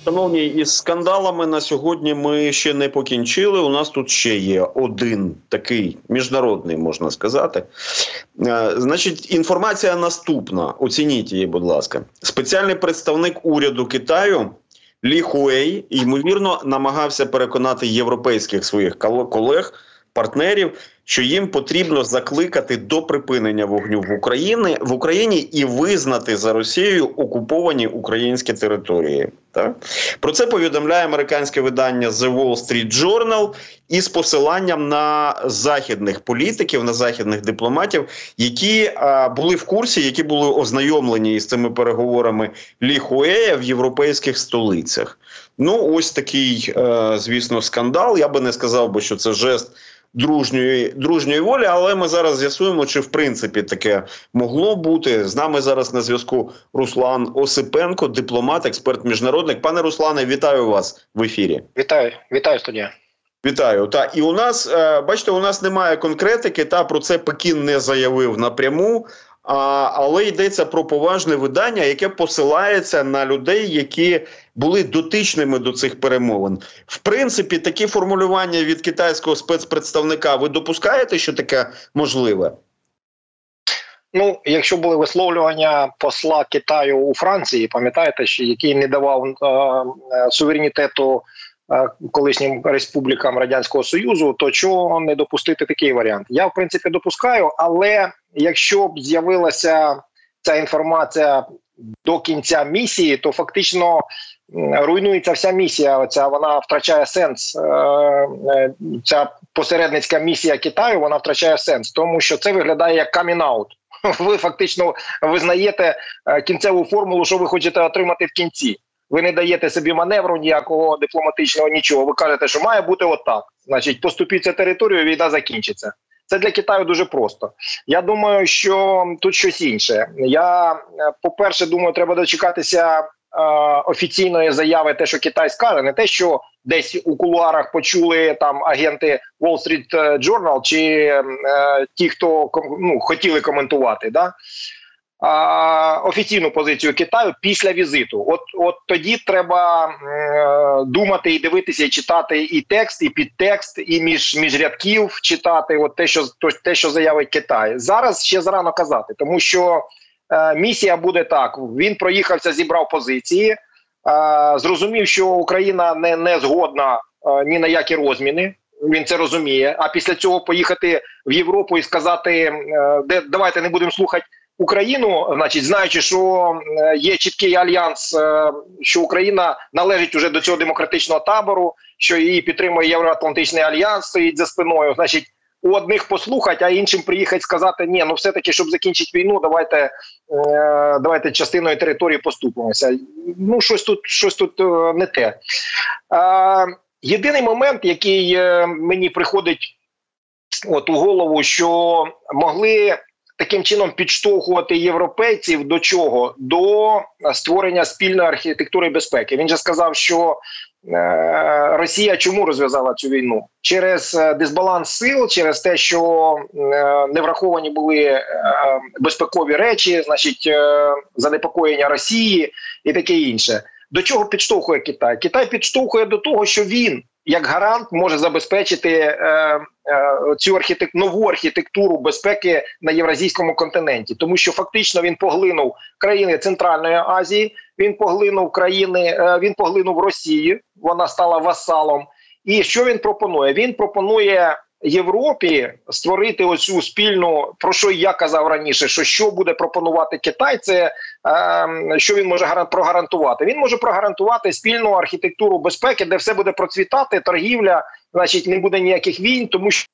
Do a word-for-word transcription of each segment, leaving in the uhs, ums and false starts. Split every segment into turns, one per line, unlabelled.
Шановні, із скандалами на сьогодні ми ще не покінчили. У нас тут ще є один такий міжнародний, можна сказати. Значить, інформація наступна. Оцініть її, будь ласка. Спеціальний представник уряду Китаю Лі Хуей, ймовірно, намагався переконати європейських своїх колег, партнерів, що їм потрібно закликати до припинення вогню в Україні, в Україні і визнати за Росією окуповані українські території. Так? Про це повідомляє американське видання The Wall Street Journal із посиланням на західних політиків, на західних дипломатів, які а, були в курсі, які були ознайомлені із цими переговорами Лі Хуея в європейських столицях. Ну, ось такий, е, звісно, скандал. Я би не сказав би, що це жест дружньої, дружньої волі, але ми зараз з'ясуємо, чи в принципі таке могло бути. З нами зараз на зв'язку Руслан Осипенко, дипломат, експерт, міжнародник. Пане Руслане, вітаю вас в ефірі.
Вітаю, вітаю, студія.
Вітаю. Та, і у нас, бачите, у нас немає конкретики, та про це Пекін не заявив напряму, а, але йдеться про поважне видання, яке посилається на людей, які були дотичними до цих перемовин. В принципі, такі формулювання від китайського спецпредставника, ви допускаєте, що таке можливе?
Ну, якщо були висловлювання посла Китаю у Франції, пам'ятаєте, що який не давав е, е, суверенітету е, колишнім республікам Радянського Союзу, то чого не допустити такий варіант? Я, в принципі, допускаю, але якщо б з'явилася ця інформація до кінця місії, то фактично руйнується вся місія, оця, вона втрачає сенс. Ця посередницька місія Китаю, вона втрачає сенс, тому що це виглядає як камін-аут. Ви фактично визнаєте кінцеву формулу, що ви хочете отримати в кінці. Ви не даєте собі маневру ніякого дипломатичного, нічого. Ви кажете, що має бути отак. Значить, поступіться територію, війна закінчиться. Це для Китаю дуже просто. Я думаю, що тут щось інше. Я, по-перше, думаю, треба дочекатися е, офіційної заяви, те, що Китай скаже, не те, що десь у кулуарах почули там агенти Wall Street Journal чи е, ті, хто ну, хотіли коментувати, да? А, офіційну позицію Китаю після візиту. От, от тоді треба е, думати і дивитися, і читати і текст, і підтекст, і між, між рядків читати от те, що, те, що заявить Китай. Зараз ще зарано казати, тому що е, місія буде так. Він проїхався, зібрав позиції, е, зрозумів, що Україна не, не згодна е, ні на які розміни. Він це розуміє. А після цього поїхати в Європу і сказати, е, де, давайте не будемо слухати Україну, значить, знаючи, що є чіткий альянс, що Україна належить уже до цього демократичного табору, що її підтримує Євроатлантичний альянс, стоїть за спиною, значить, у одних послухати, а іншим приїхати сказати, ні, ну все-таки, щоб закінчити війну, давайте, е, давайте частиною території поступимося. Ну, щось тут, щось тут е, не те. Е, єдиний момент, який е, мені приходить от у голову, що могли таким чином підштовхувати європейців до чого? До створення спільної архітектури безпеки. Він же сказав, що е, Росія чому розв'язала цю війну? Через дисбаланс сил, через те, що е, не враховані були е, безпекові речі, значить, е, занепокоєння Росії і таке інше. До чого підштовхує Китай? Китай підштовхує до того, що він, як гарант, може забезпечити е, е, цю архітек... нову архітектуру безпеки на Євразійському континенті. Тому що фактично він поглинув країни Центральної Азії, він поглинув країни, е, він поглинув Росію, вона стала васалом. І що він пропонує? Він пропонує Європі створити оцю спільну, про що я казав раніше, що що буде пропонувати Китай, це е, що він може гарант, прогарантувати. Він може прогарантувати спільну архітектуру безпеки, де все буде процвітати, торгівля, значить не буде ніяких війн, тому що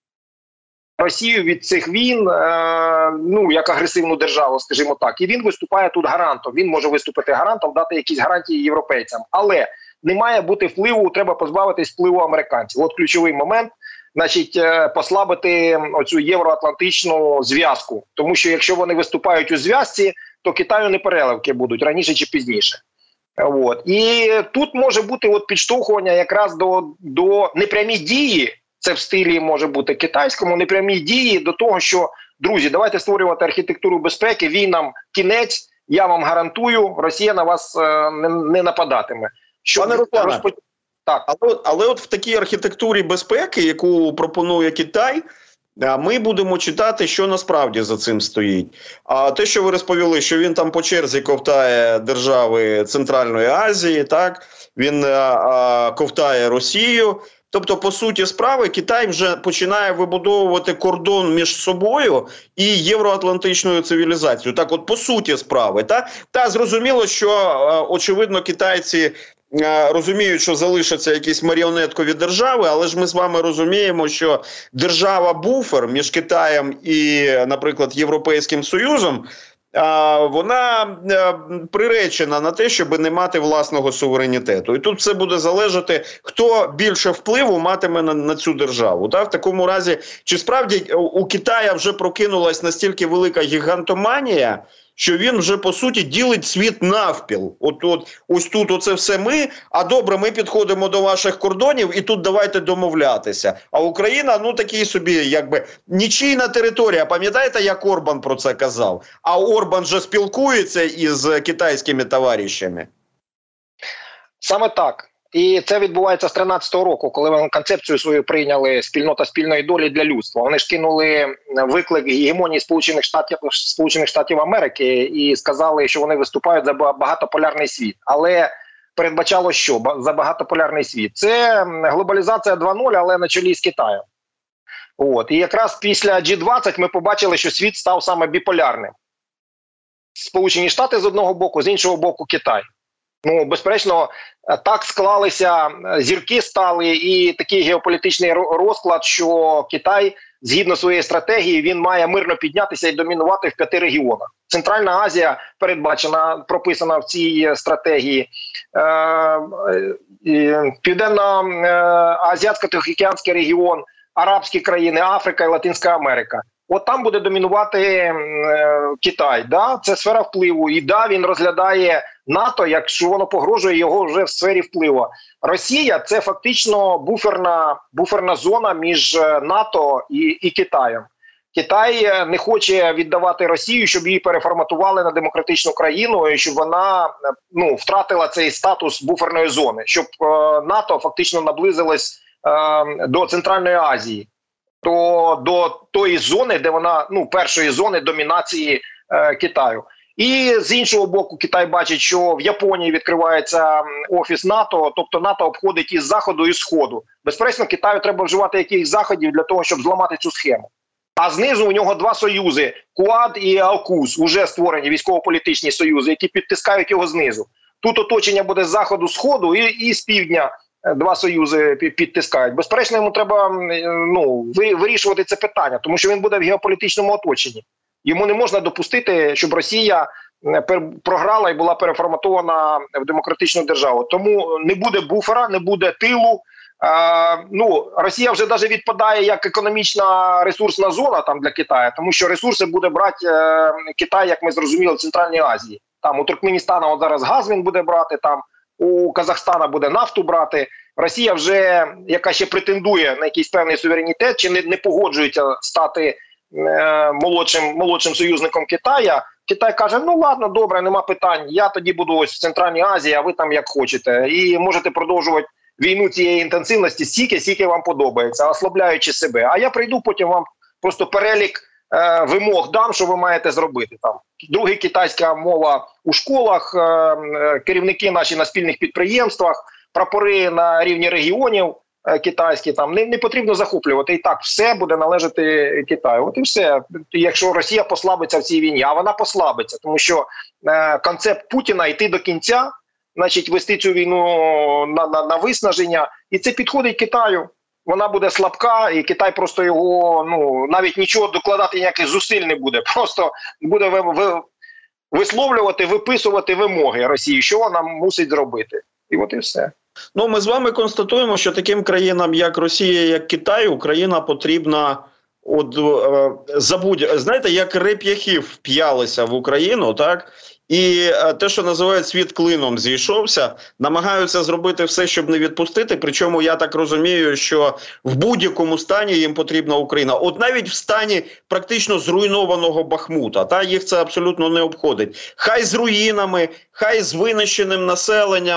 Росію від цих війн, е, ну, як агресивну державу, скажімо так, і він виступає тут гарантом, він може виступити гарантом, дати якісь гарантії європейцям, але не має бути впливу, треба позбавитись впливу американців. От ключовий момент. Значить, послабити оцю євроатлантичну зв'язку. Тому що якщо вони виступають у зв'язці, то Китаю не переливки будуть раніше чи пізніше. От. І тут може бути от підштовхування якраз до, до непрямі дії, це в стилі може бути китайському, непрямі дії до того, що, друзі, давайте створювати архітектуру безпеки, війнам кінець, я вам гарантую, Росія на вас е, не, не нападатиме. Щоб
Пане Руслане,
розпо... так.
але, але от в такій архітектурі безпеки, яку пропонує Китай, ми будемо читати, що насправді за цим стоїть. А те, що ви розповіли, що він там по черзі ковтає держави Центральної Азії, так, він а, ковтає Росію. Тобто, по суті справи, Китай вже починає вибудовувати кордон між собою і євроатлантичною цивілізацією. Так от, по суті справи. Та, та зрозуміло, що, очевидно, китайці розуміють, що залишаться якісь маріонеткові держави, але ж ми з вами розуміємо, що держава-буфер між Китаєм і, наприклад, Європейським Союзом, вона приречена на те, щоб не мати власного суверенітету. І тут все буде залежати, хто більше впливу матиме на, на цю державу. Так? В такому разі, чи справді у Китая вже прокинулась настільки велика гігантоманія, що він вже, по суті, ділить світ навпіл. От, от, ось тут оце все ми, а добре, ми підходимо до ваших кордонів і тут давайте домовлятися. А Україна, ну, такий собі, якби, нічийна територія. Пам'ятаєте, як Орбан про це казав? А Орбан же спілкується із китайськими товаришами.
Саме так. І це відбувається з тринадцятого року, коли вони концепцію свою прийняли «Спільнота спільної долі для людства». Вони ж кинули виклик гегемонії Сполучених Штатів, Сполучених Штатів Америки і сказали, що вони виступають за багатополярний світ. Але передбачало що за багатополярний світ? Це глобалізація два нуль, але на чолі з Китаєм. От. І якраз після джі двадцять ми побачили, що світ став саме біполярним. Сполучені Штати з одного боку, з іншого боку Китай. Ну, безперечно, так склалися, зірки стали і такий геополітичний розклад, що Китай, згідно своєї стратегії, він має мирно піднятися і домінувати в п'яти регіонах. Центральна Азія передбачена, прописана в цій стратегії. Південно-Азіатсько-Тихоокеанський регіон, арабські країни, Африка і Латинська Америка. От там буде домінувати е, Китай. Да? Це сфера впливу. І да, він розглядає НАТО, якщо воно погрожує його вже в сфері впливу. Росія – це фактично буферна, буферна зона між НАТО і, і Китаєм. Китай не хоче віддавати Росію, щоб її переформатували на демократичну країну, і щоб вона ну, втратила цей статус буферної зони, щоб е, НАТО фактично наблизилось е, до Центральної Азії. То до тої зони, де вона, ну, першої зони домінації е, Китаю. І з іншого боку, Китай бачить, що в Японії відкривається офіс НАТО, тобто НАТО обходить із заходу і сходу. Безперечно, Китаю треба вживати якихось заходів для того, щоб зламати цю схему. А знизу у нього два союзи – Куад і Аукус, уже створені військово-політичні союзи, які підтискають його знизу. Тут оточення буде з заходу, сходу і, і з півдня. Два союзи підтискають. Безперечно, йому треба ну, вирішувати це питання, тому що він буде в геополітичному оточенні. Йому не можна допустити, щоб Росія програла і була переформатована в демократичну державу. Тому не буде буфера, не буде тилу. А, ну, Росія вже навіть відпадає як економічна ресурсна зона там для Китаю, тому що ресурси буде брати е, Китай, як ми зрозуміли, в Центральній Азії. Там у Туркменістану от зараз газ він буде брати, там у Казахстана буде нафту брати. Росія вже, яка ще претендує на якийсь певний суверенітет, чи не, не погоджується стати е, молодшим, молодшим союзником Китая, Китай каже, ну ладно, добре, нема питань, я тоді буду ось в Центральній Азії, а ви там як хочете. І можете продовжувати війну цієї інтенсивності стільки, скільки вам подобається, ослабляючи себе. А я прийду, потім вам просто перелік е, вимог дам, що ви маєте зробити. Там друга китайська мова у школах, е, керівники наші на спільних підприємствах, прапори на рівні регіонів е, китайські, там не, не потрібно захоплювати. І так, все буде належати Китаю. От і все. Якщо Росія послабиться в цій війні, а вона послабиться, тому що е, концепт Путіна йти до кінця, значить вести цю війну на, на, на виснаження, і це підходить Китаю. Вона буде слабка, і Китай просто його, ну, навіть нічого докладати, ніяких зусиль не буде. Просто буде ви, ви, висловлювати, виписувати вимоги Росії, що вона мусить зробити. І от і все.
Ну, ми з вами констатуємо, що таким країнам, як Росія, як Китай, Україна потрібна, от, е, забудь, знаєте, як реп'яхи вп'ялися в Україну, так? І те, що називають світ клином зійшовся, намагаються зробити все, щоб не відпустити. Причому я так розумію, що в будь-якому стані їм потрібна Україна. От навіть в стані практично зруйнованого Бахмута, та їх це абсолютно не обходить. Хай з руїнами, хай з винищеним населенням,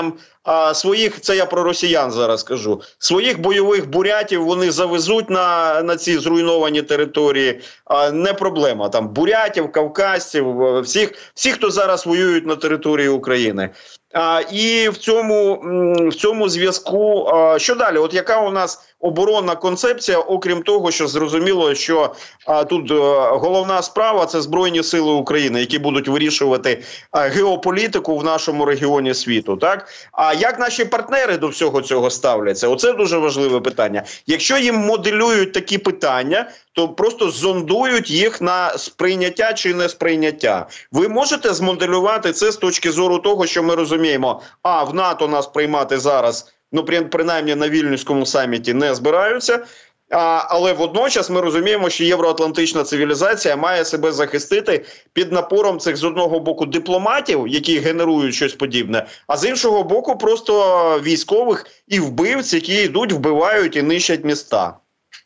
а, своїх, це я про росіян зараз кажу, своїх бойових бурятів вони завезуть на, на ці зруйновані території, а, не проблема. Там бурятів, кавказців, всіх, всіх, хто зараз воюють на території України. А, і в цьому, в цьому зв'язку, а, що далі? От яка у нас оборонна концепція, окрім того, що зрозуміло, що а, тут а, головна справа – це Збройні Сили України, які будуть вирішувати а, геополітику в нашому регіоні світу, так? А як наші партнери до всього цього ставляться? Оце дуже важливе питання. Якщо їм моделюють такі питання, то просто зондують їх на сприйняття чи не сприйняття. Ви можете змоделювати це з точки зору того, що ми розуміємо, а в НАТО нас приймати зараз, ну принаймні на Вільнюському саміті не збираються, а, але водночас ми розуміємо, що євроатлантична цивілізація має себе захистити під напором цих з одного боку дипломатів, які генерують щось подібне, а з іншого боку просто військових і вбивць, які йдуть, вбивають і нищать міста.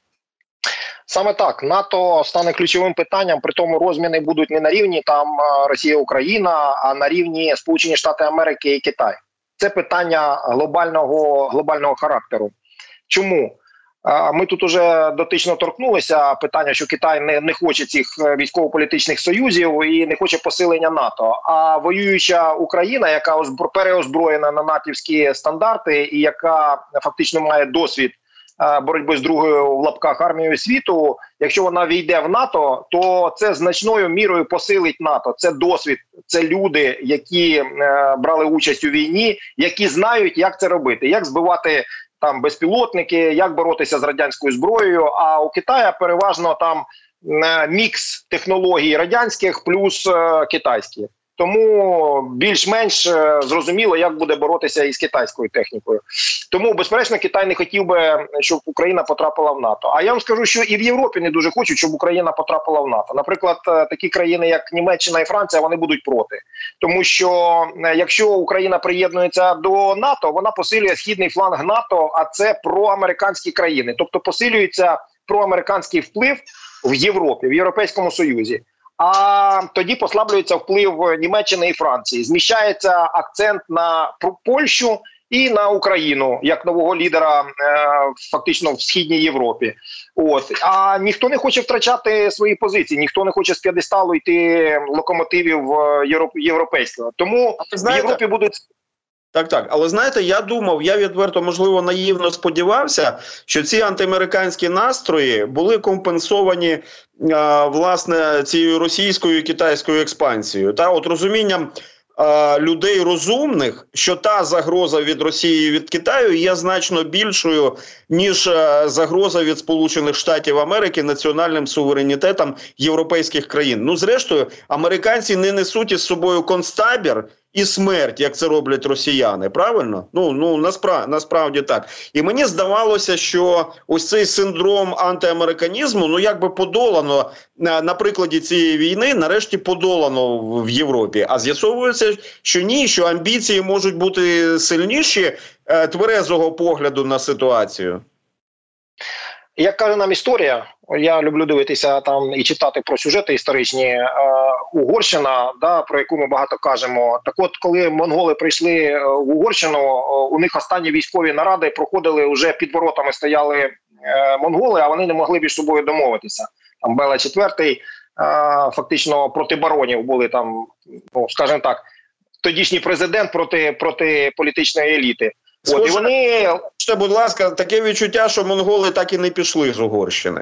Саме так, НАТО стане ключовим питанням, при тому розміни будуть не на рівні там Росія-Україна, а на рівні Сполучені Штати Америки і Китай. Це питання глобального, глобального характеру. Чому? Ми тут уже дотично торкнулися питання, що Китай не, не хоче цих військово-політичних союзів і не хоче посилення НАТО. А воююча Україна, яка переозброєна на натівські стандарти і яка фактично має досвід боротьби з другою в лапках армією світу, якщо вона війде в НАТО, то це значною мірою посилить НАТО. Це досвід, це люди, які е, брали участь у війні, які знають, як це робити, як збивати там безпілотники, як боротися з радянською зброєю. А у Китаї переважно там е, мікс технологій радянських плюс е, китайських. Тому більш-менш зрозуміло, як буде боротися із китайською технікою. Тому, безперечно, Китай не хотів би, щоб Україна потрапила в НАТО. А я вам скажу, що і в Європі не дуже хочуть, щоб Україна потрапила в НАТО. Наприклад, такі країни, як Німеччина і Франція, вони будуть проти. Тому що, якщо Україна приєднується до НАТО, вона посилює східний фланг НАТО, а це проамериканські країни. Тобто посилюється проамериканський вплив в Європі, в Європейському Союзі. А тоді послаблюється вплив Німеччини і Франції. Зміщається акцент на Польщу і на Україну, як нового лідера е, фактично в Східній Європі. От. А ніхто не хоче втрачати свої позиції, ніхто не хоче з п'єдесталу йти локомотивів європейського. Тому знаєте, в Європі будуть...
Так, так. Але знаєте, я думав, я відверто, можливо, наївно сподівався, що ці антиамериканські настрої були компенсовані, а, власне, цією російською і китайською експансією. Та, от розумінням а, людей розумних, що та загроза від Росії і від Китаю є значно більшою, ніж а, загроза від Сполучених Штатів Америки національним суверенітетом європейських країн. Ну, зрештою, американці не несуть із собою концтабір і смерть, як це роблять росіяни, правильно? Ну, ну насправді, насправді так. І мені здавалося, що ось цей синдром антиамериканізму, ну якби подолано, на, на прикладі цієї війни, нарешті подолано в Європі. А з'ясовується, що ні, що амбіції можуть бути сильніші е, тверезого погляду на ситуацію.
Як каже нам історія, я люблю дивитися там і читати про сюжети історичні, е, Угорщина, да, про яку ми багато кажемо. Так от, коли монголи прийшли в Угорщину, у них останні військові наради проходили, вже під воротами стояли е, монголи, а вони не могли між собою домовитися. Там Бела четвертий, е, фактично проти баронів були там, ну, скажімо так, тодішній президент проти, проти політичної еліти. От, і вони...
Ще, будь ласка, таке відчуття, що монголи так і не пішли з Угорщини.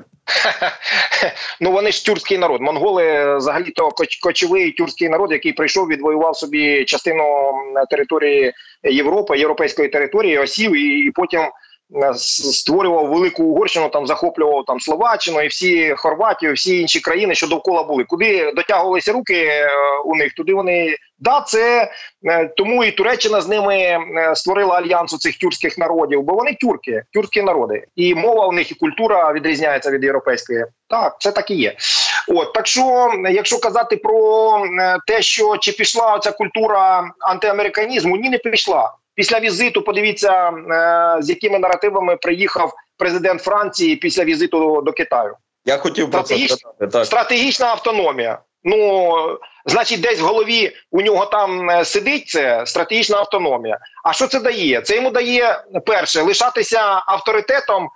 Ну, вони ж тюркський народ. Монголи, взагалі-то, коч кочовий тюркський народ, який прийшов, відвоював собі частину території Європи, європейської території, осів, і, і потім створював велику Угорщину, там захоплював там Словаччину і всі Хорватію, всі інші країни, що довкола були. Куди дотягувалися руки у них, туди вони... Да, це тому і Туреччина з ними створила альянс у цих тюркських народів, бо вони тюрки, тюркські народи. І мова у них, і культура відрізняється від європейської. Так, це так і є. От, так що, якщо казати про те, що чи пішла ця культура антиамериканізму, ні, не пішла. Після візиту, подивіться, з якими наративами приїхав президент Франції після візиту до Китаю.
Я хотів про це сказати.
Стратегічна автономія. Ну, значить, десь в голові у нього там сидить це стратегічна автономія. А що це дає? Це йому дає, перше, лишатися авторитетом,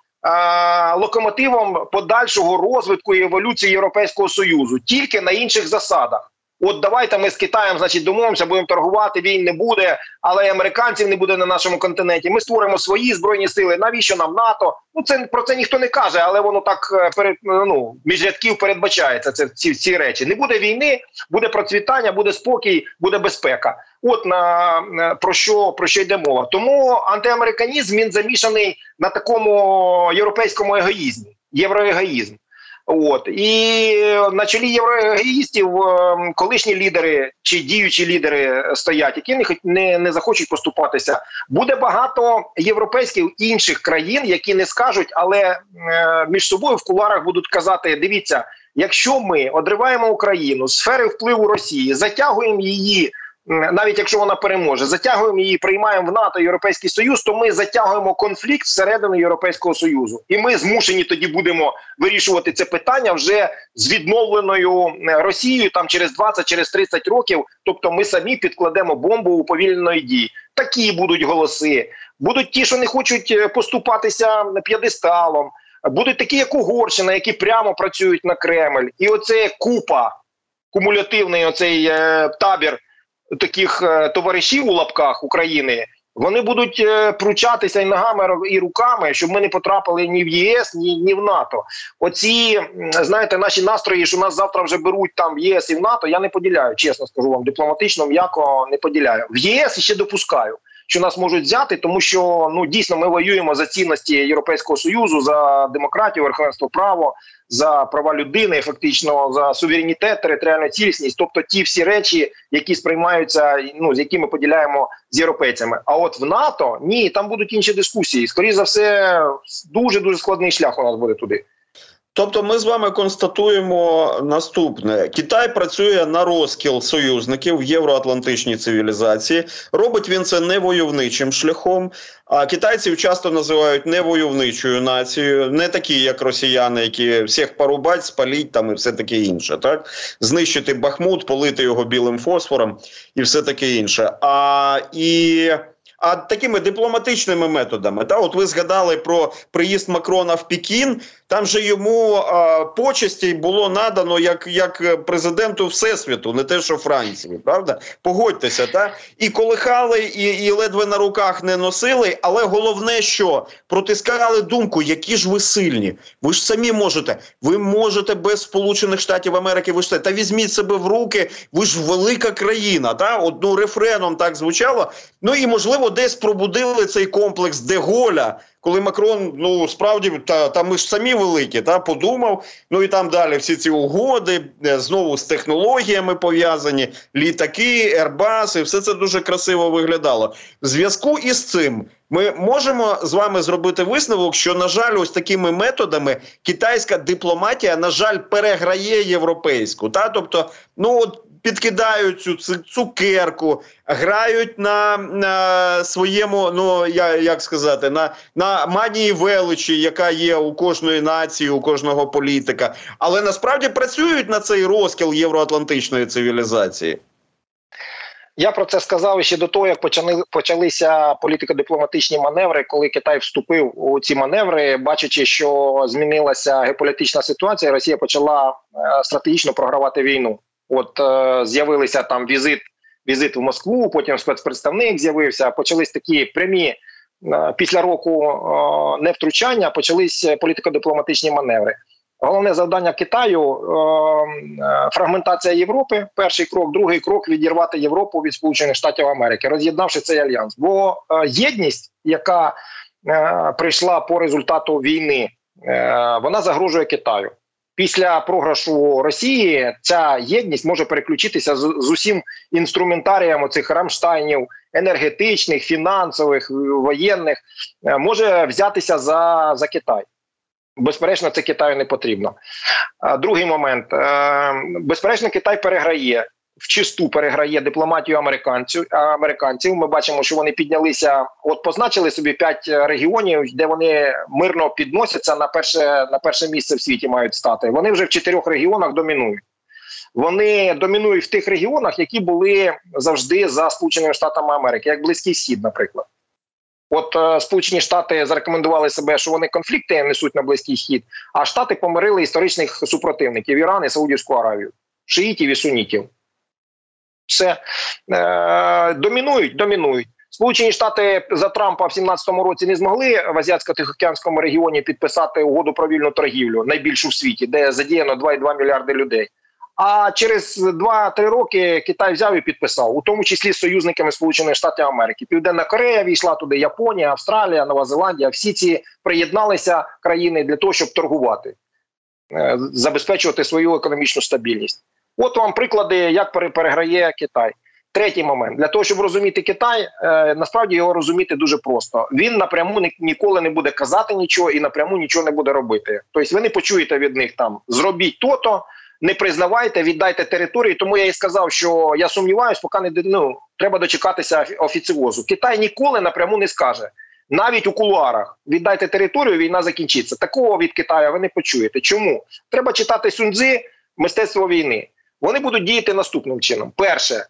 е- локомотивом подальшого розвитку і еволюції Європейського Союзу. Тільки на інших засадах. От давайте ми з Китаєм, значить, домовимося, будемо торгувати, війн не буде, але і американців не буде на нашому континенті. Ми створимо свої збройні сили, навіщо нам НАТО? Ну, це про це ніхто не каже, але воно так перед, ну, між рядків передбачається, це, ці, ці речі. Не буде війни, буде процвітання, буде спокій, буде безпека. От на про що, про що йде мова. Тому антиамериканізм, він замішаний на такому європейському егоїзмі, євроегоїзм. От. І на чолі євроегоїстів колишні лідери чи діючі лідери стоять, які не, не, не захочуть поступатися. Буде багато європейських інших країн, які не скажуть, але е, між собою в кулуарах будуть казати, дивіться, якщо ми одриваємо Україну з сфери впливу Росії, затягуємо її, навіть якщо вона переможе, затягуємо її, приймаємо в НАТО, Європейський Союз, то ми затягуємо конфлікт всередину Європейського Союзу. І ми змушені тоді будемо вирішувати це питання вже з відновленою Росією там через двадцять, через тридцять років. Тобто ми самі підкладемо бомбу уповільненої дії. Такі будуть голоси. Будуть ті, що не хочуть поступатися п'єдесталом. Будуть такі, як Угорщина, які прямо працюють на Кремль. І оце купа, кумулятивний оцей е, табір таких е, товаришів у лапках України, вони будуть е, пручатися і ногами, і руками, щоб ми не потрапили ні в ЄС, ні, ні в НАТО. Оці, знаєте, наші настрої, що нас завтра вже беруть там в ЄС і в НАТО, я не поділяю, чесно скажу вам, дипломатично, м'яко не поділяю. В ЄС ще допускаю, що нас можуть взяти, тому що, ну, дійсно, ми воюємо за цінності Європейського Союзу, за демократію, верховенство права, за права людини, фактично, за суверенітет, територіальну цілісність, тобто ті всі речі, які сприймаються, ну, з якими поділяємо з європейцями. А от в НАТО, ні, там будуть інші дискусії. Скоріше за все, дуже-дуже складний шлях у нас буде туди.
Тобто ми з вами констатуємо наступне. Китай працює на розкіл союзників в євроатлантичній цивілізації. Робить він це не войовничим шляхом. А китайців часто називають невойовничою нацією. Не такі, як росіяни, які всіх порубать, спаліть там і все таке інше. Так? Знищити Бахмут, полити його білим фосфором і все таке інше. А і... А такими дипломатичними методами, та от ви згадали про приїзд Макрона в Пекін, там же йому а, почесті було надано як, як президенту Всесвіту, не те, що Франції, правда? Погодьтеся, та? І колихали, і, і ледве на руках не носили, але головне, що протискали думку, які ж ви сильні, ви ж самі можете, ви можете без Сполучених Штатів Америки, ви ж та візьміть себе в руки, ви ж велика країна, та? Одну рефреном так звучало, ну і можливо десь пробудили цей комплекс Де-Голля, коли Макрон, ну, справді, та, та ми ж самі великі, та, подумав, ну і там далі всі ці угоди, знову з технологіями пов'язані, літаки, Airbus, і все це дуже красиво виглядало. В зв'язку із цим ми можемо з вами зробити висновок, що, на жаль, ось такими методами китайська дипломатія, на жаль, переграє європейську, та, тобто, ну, от, підкидають цю цукерку, грають на, на своєму, ну, я, як сказати, на, на манії величі, яка є у кожної нації, у кожного політика, але насправді працюють на цей розкіл євроатлантичної цивілізації.
Я про це сказав ще до того, як почали, почалися політико-дипломатичні маневри, коли Китай вступив у ці маневри, бачачи, що змінилася геополітична ситуація, Росія почала е, стратегічно програвати війну. От е, з'явилися там візит, візит в Москву, потім спецпредставник з'явився, почались такі прямі, е, після року е, невтручання, почались політико-дипломатичні маневри. Головне завдання Китаю е, – фрагментація Європи, перший крок, другий крок – відірвати Європу від Сполучених Штатів Америки, роз'єднавши цей альянс. Бо е, єдність, яка е, прийшла по результату війни, е, вона загрожує Китаю. Після програшу Росії ця єдність може переключитися з, з усім інструментарієм оцих Рамштайнів, енергетичних, фінансових, воєнних, е, може взятися за, за Китай. Безперечно, це Китаю не потрібно. А, другий момент. Е, безперечно, Китай переграє, вчисту переграє дипломатію американців. американців. Ми бачимо, що вони піднялися, от позначили собі п'ять регіонів, де вони мирно підносяться, на перше, на перше місце в світі мають стати. Вони вже в чотирьох регіонах домінують. вони домінують в тих регіонах, які були завжди за Сполученими Штатами Америки, як Близький Схід, наприклад. От е, Сполучені Штати зарекомендували себе, що вони конфлікти несуть на Близький Схід, а Штати помирили історичних супротивників – Іран і Саудівську Аравію, шиїтів і сунітів. Все. Е, домінують, домінують. Сполучені Штати за Трампа в сімнадцятому році не змогли в Азіатсько-Тихоокеанському регіоні підписати угоду про вільну торгівлю, найбільшу в світі, де задіяно два цілих дві мільярди людей. А через два-три роки Китай взяв і підписав, у тому числі з союзниками Сполучених Штатів Америки. Південна Корея війшла туди, Японія, Австралія, Нова Зеландія. Всі ці приєдналися країни для того, щоб торгувати, забезпечувати свою економічну стабільність. От вам приклади, як переграє Китай. Третій момент. Для того, щоб розуміти Китай, е, насправді його розуміти дуже просто. Він напряму ні, ніколи не буде казати нічого і напряму нічого не буде робити. Тобто ви не почуєте від них там «зробіть то-то», не признавайте, віддайте території. Тому я і сказав, що я сумніваюсь, поки не ну, треба дочекатися офіціозу. Китай ніколи напряму не скаже. Навіть у кулуарах віддайте територію, війна закінчиться. Такого від Китаю ви не почуєте. Чому? Треба читати Сунь Цзи «Мистецтво війни». Вони будуть діяти наступним чином. Перше.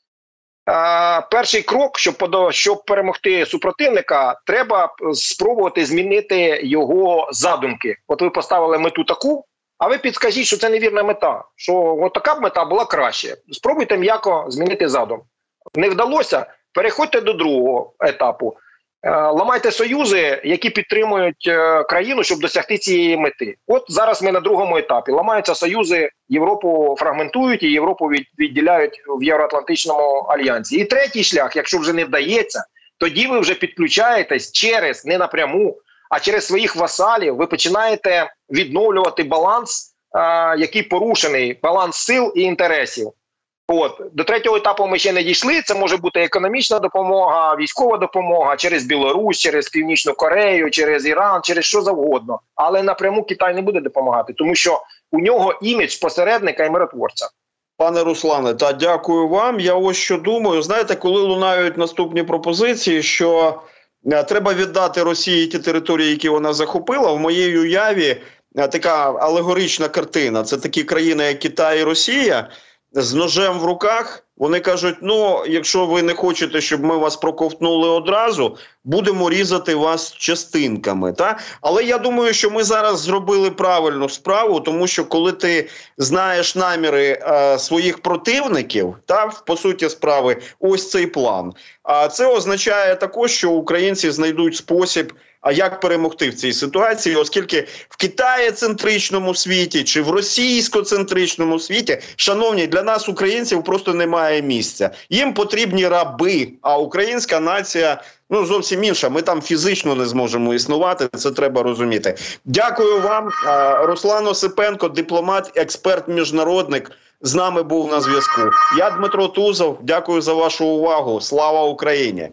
Uh, перший крок, щоб, щоб перемогти супротивника, треба спробувати змінити його задумки. От ви поставили мету таку, а ви підскажіть, що це невірна мета, що от така б мета була краще. Спробуйте м'яко змінити задум. Не вдалося? Переходьте до другого етапу. Uh, ламайте союзи, які підтримують uh, країну, щоб досягти цієї мети. От зараз ми на другому етапі. Ламаються союзи, Європу фрагментують і Європу від, відділяють в Євроатлантичному альянсі. І третій шлях, якщо вже не вдається, тоді ви вже підключаєтесь через, не напряму, а через своїх васалів, ви починаєте відновлювати баланс, uh, який порушений, баланс сил і інтересів. От. До третього етапу ми ще не дійшли. Це може бути економічна допомога, військова допомога через Білорусь, через Північну Корею, через Іран, через що завгодно. Але напряму Китай не буде допомагати, тому що у нього імідж посередника і миротворця.
Пане Руслане, та дякую вам. Я ось що думаю. Знаєте, коли лунають наступні пропозиції, що треба віддати Росії ті території, які вона захопила, в моїй уяві така алегорична картина. Це такі країни, як Китай і Росія, з ножем в руках. Вони кажуть, ну, якщо ви не хочете, щоб ми вас проковтнули одразу, будемо різати вас частинками. Та? Але я думаю, що ми зараз зробили правильну справу, тому що коли ти знаєш наміри е, своїх противників, та, по суті справи, ось цей план. А це означає також, що українці знайдуть спосіб, а як перемогти в цій ситуації, оскільки в Китаєцентричному світі чи в російськоцентричному світі, шановні, для нас, українців, просто немає місця. Їм потрібні раби, а українська нація, ну, зовсім інша. Ми там фізично не зможемо існувати, це треба розуміти. Дякую вам. Руслан Осипенко, дипломат, експерт, міжнародник, з нами був на зв'язку. Я Дмитро Тузов, дякую за вашу увагу. Слава Україні!